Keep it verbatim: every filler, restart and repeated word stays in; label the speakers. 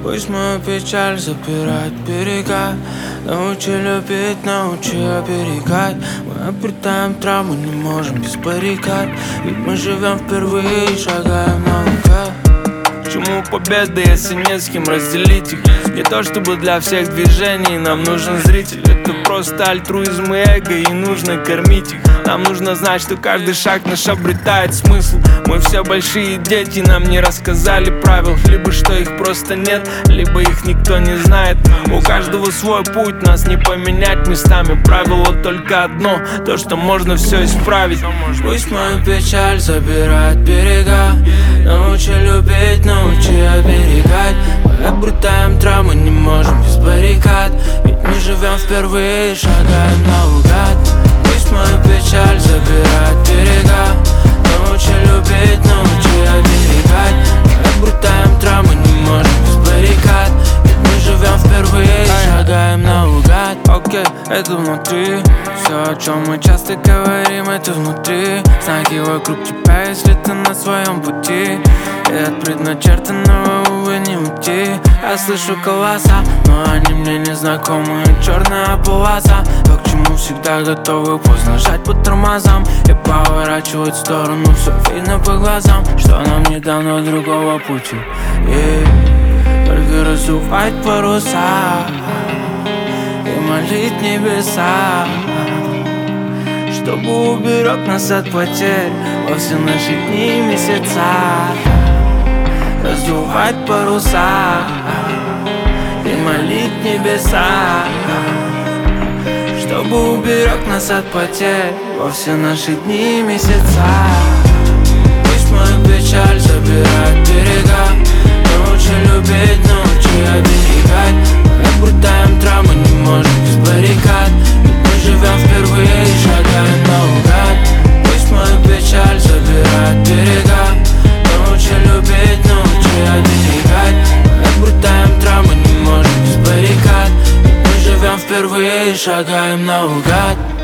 Speaker 1: Пусть мою печаль запирает берега. Научи любить, научи оберегать. Мы обретаем травму, не можем без баррикад. Ведь мы живем впервые и шагаем наугад.
Speaker 2: К чему победы, если не с кем разделить их? Не то чтобы для всех движений нам нужен зритель. Это просто альтруизм и эго, и нужно кормить их. Нам нужно знать, что каждый шаг наш обретает смысл. Мы все большие дети, нам не рассказали правил. Либо что их просто нет, либо их никто не знает. У каждого свой путь, нас не поменять местами. Правило только одно, то что можно все исправить.
Speaker 1: Пусть мою печаль забирает берега. Научи любить, научи оберегать. Мы обретаем травмы, не можем без баррикад. Ведь мы живем впервые и шагаем наугад. Пусть мою печаль забирает берега. Научи любить, научи оберегать. Мы обретаем травмы, не можем без баррикад. Ведь мы живем впервые и шагаем наугад.
Speaker 2: Окей, okay, это внутри. Все, о чем мы часто говорим, это внутри. Знаки вокруг тебя, если ты на своем пути. И от предначертанного, увы, не уйти. Я слышу голоса, но они мне не знакомы. Черная полоса, то, к чему всегда готовы. Поздно жать по тормозам и поворачивать в сторону. Все видно по глазам, что нам не дано другого пути. И только раздувать паруса и молить небеса, чтобы уберег нас от потерь во все наши дни и месяца. Раздувать паруса и молить небеса, чтобы уберег нас от потерь во все наши дни и месяца.
Speaker 1: Пусть мою печаль забирает берега. Научи любить, научи оберегать. Мы обретаем травмы, не можем без баррикад. Ведь мы живем впервые и шагаем наугад. Пусть мою печаль забирает берега. Научи любить, научи оберегать. Мы обретаем травмы, не можем без баррикад. Ведь мы живем впервые и шагаем наугад.